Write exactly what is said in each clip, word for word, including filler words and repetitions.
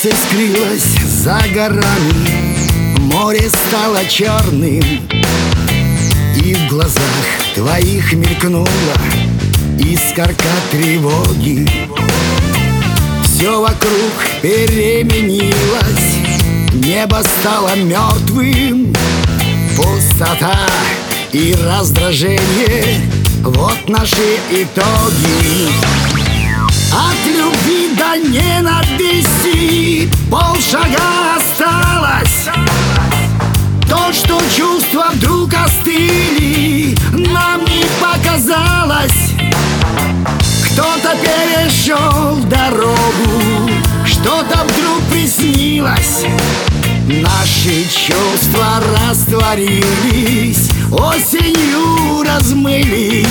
Солнце скрылось за горами, море стало черным, и в глазах твоих мелькнула искорка тревоги. Все вокруг переменилось, небо стало мертвым. Пустота и раздражение — вот наши итоги. От любви до ненависти полшага осталось. То, что чувства вдруг остыли, нам не показалось. Кто-то перешел дорогу, что-то вдруг приснилось. Наши чувства растворились, осенью размылись.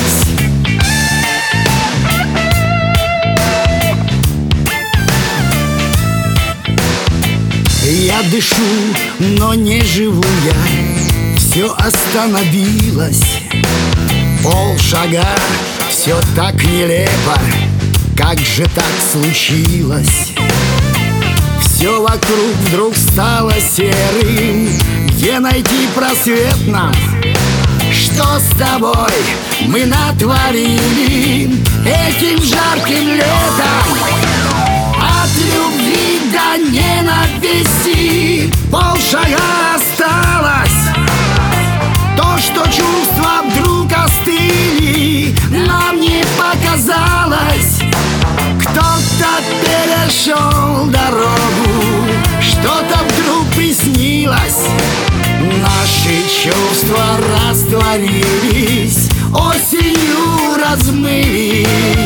Я дышу, но не живу я, все остановилось. Полшага, все так нелепо, как же так случилось? Все вокруг вдруг стало серым, где найти просвет нам? Что с тобой мы натворили этим жарким летом? От любви до ненависти полшага осталось. То, что чувства вдруг остыли, нам не показалось. Кто-то перешел дорогу, что-то вдруг приснилось. Наши чувства растворились, осенью размылись.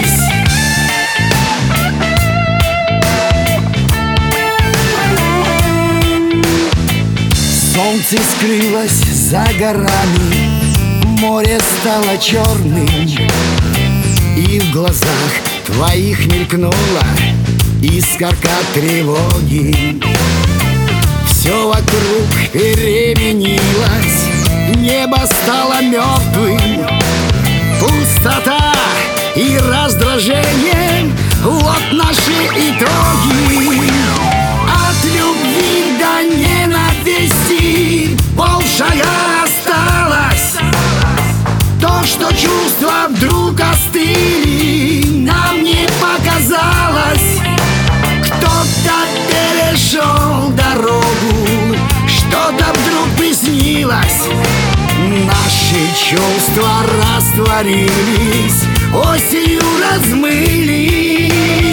Солнце скрылось за горами, море стало черным, и в глазах твоих мелькнула искорка тревоги. Все вокруг переменилось, небо стало мертвым. Пустота и раздражение — вот наши итоги. От любви до ненависти полшага осталось. То, что чувства вдруг остыли, нам не показалось. Кто-то перешел дорогу, что-то вдруг приснилось. Наши чувства растворились, осенью размылись.